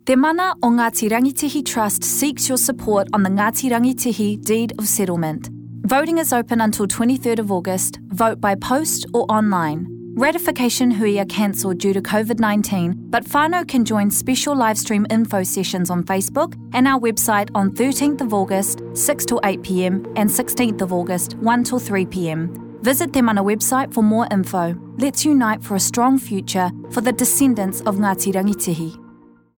Te mana o Ngāti Rangitihi Trust seeks your support on the Ngāti Rangitihi Deed of Settlement. Voting is open until 23rd of August. Vote by post or online. Ratification hui are cancelled due to COVID-19, but whānau can join special livestream info sessions on Facebook and our website on 13th of August, 6 till 8 p.m, and 16th of August, 1 till 3 p.m. Visit Te Mana website for more info. Let's unite for a strong future for the descendants of Ngāti Rangitihi.